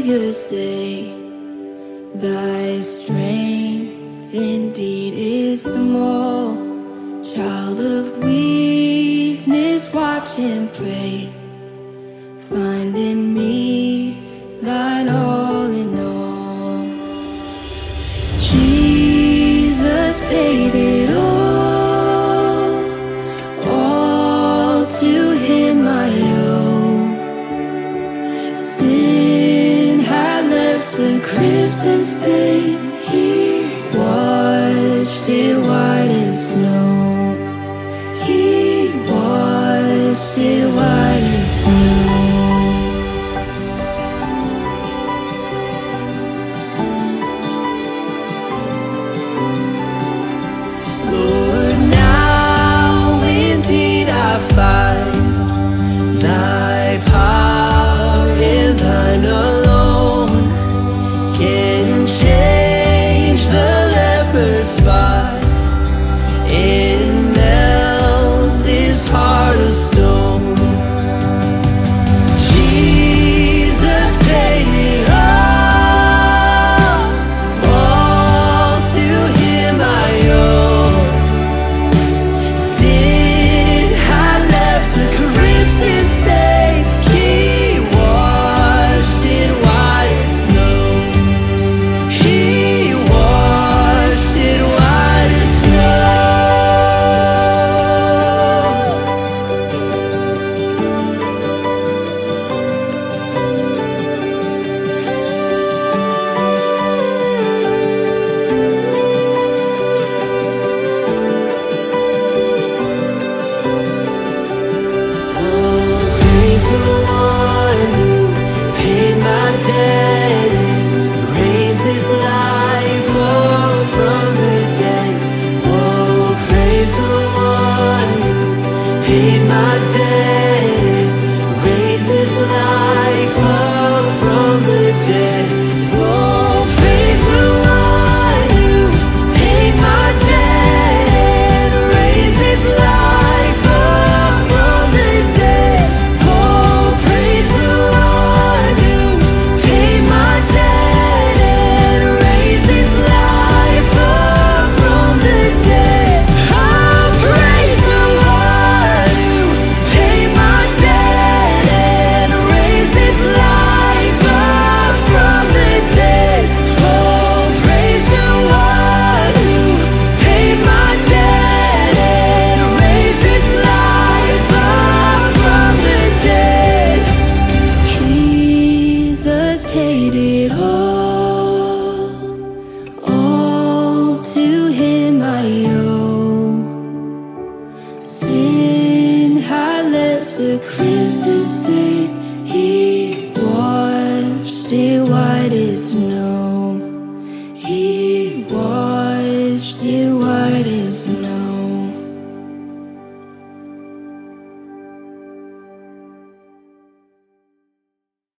Savior say, thy strength indeed is small. Child of weakness, watch and pray. Find in me thine all in all. Jesus paid it all to him I owe. Sin had left a crimson stain, he washed it white as snow. He washed it white as snow. Lord, now indeed I find thy power in thine alone can change the leper's spots and melt this heart of stone. Jesus paid it all to him I owe. Sin had left a crimson stain, he washed it white as snow. He washed it white as snow. Praise the one who paid my debt and raised this life up from the dead. Oh, praise the one who paid my debt and raised this life up from the dead. Oh, praise the one who paid my debt and raised this life up from the dead. Oh, praise the one who paid my debt and raised his life up from the dead. Oh, praise the one who paid my debt and raised his life up from the dead. Oh, praise the one who paid my debt and raised his life up from the dead. Jesus paid it all to him I owe. Sin had left a crimson stain, he washed it white as snow. He washed it white